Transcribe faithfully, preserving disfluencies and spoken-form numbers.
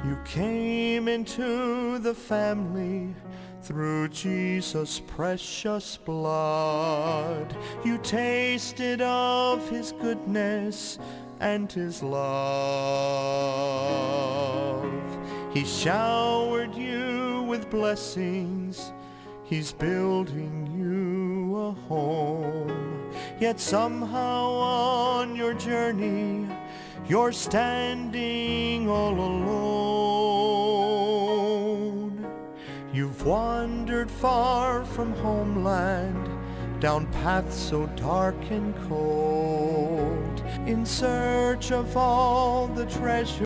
You came into the family through Jesus' precious blood. You tasted of his goodness and his love. He showered you with blessings. He's building you a home. Yet somehow on your journey, you're standing all alone. You've wandered far from homeland, down paths so dark and cold, in search of all the treasure